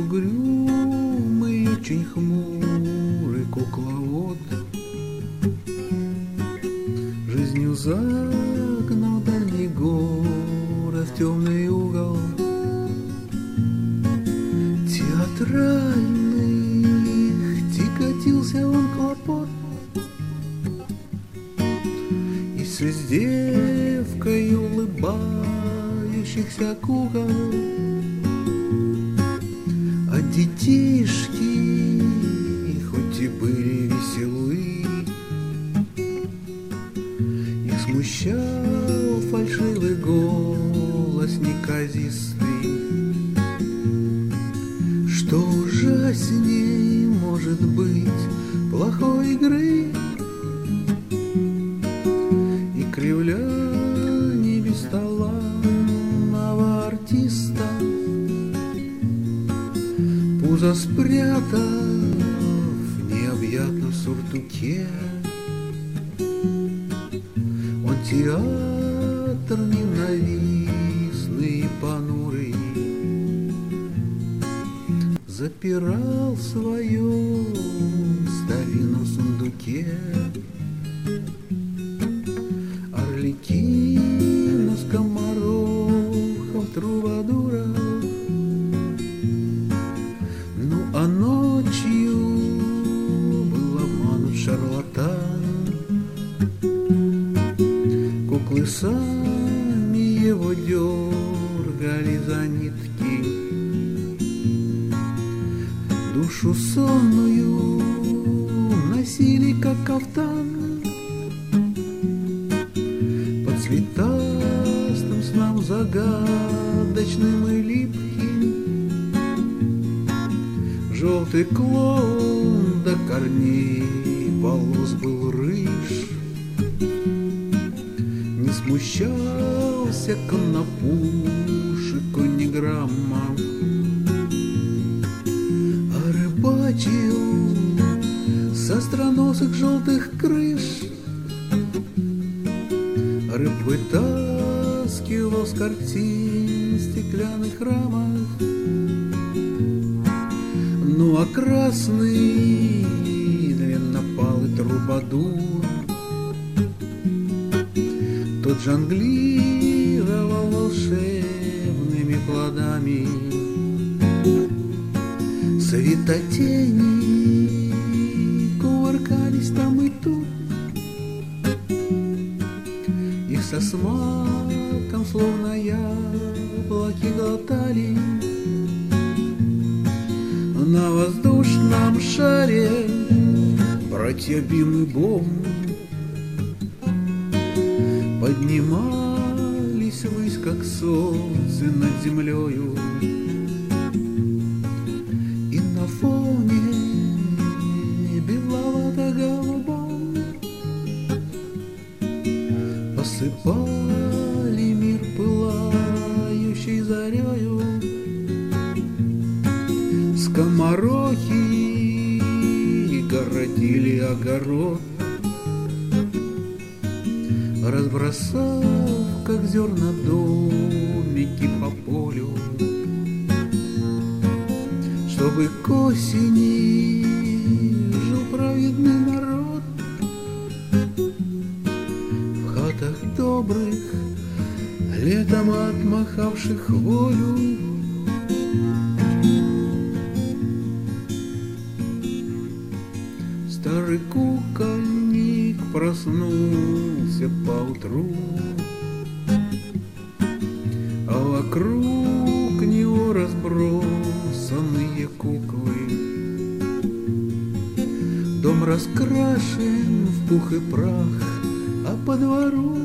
угрюмый, очень хмурый кукловод, жизнью загнал дальний город в темный угол. Театральных тяготился он клопот, и с издевкой улыбающихся кукол. А детишки, хоть и были веселы, их смущал фальшивый голос неказистый. Что ужасней может быть плохой игры и кривляний бесталанного артиста, пузо спрятав в необъятном суртуке. Он театр ненавистный и понурый запирал в своем старинном сундуке. Арлекину, скоморохов, трубадуров. Ну а ночью был обманут шарлатан. Куклы сами его дергали за нитки, душу сонную носили, как кафтан, по цветастым снам загадочным и липким. Желтый клоун до корней волос был рыж, не смущался конопушек ни грамма, с остроносых желтых крыш. Рыб вытаскивал с картин стеклянных рамах. Ну а красный длиннопалый трубадур, тот жонглировал волшебными плодами. Светотени кувыркались там и тут, их со смаком словно яблоки глотали. На воздушном шаре братья Бим и Бом поднимались ввысь, как солнце над землею. На фоне беловато-голубом посыпали мир пылающей зарею. Скоморохи городили огород, разбросав, как зерна, домики по полю, чтобы к осени жил праведный народ в хатах добрых, летом отмахавших волю. Старый кукольник проснулся поутру, а вокруг него разбросанные куклы. Дом раскрашен в пух и прах, а по двору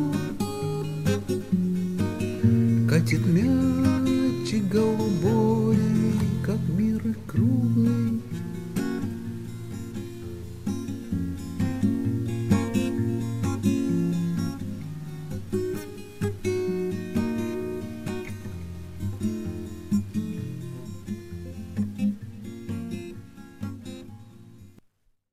катит мячик голубой, как мир круглый.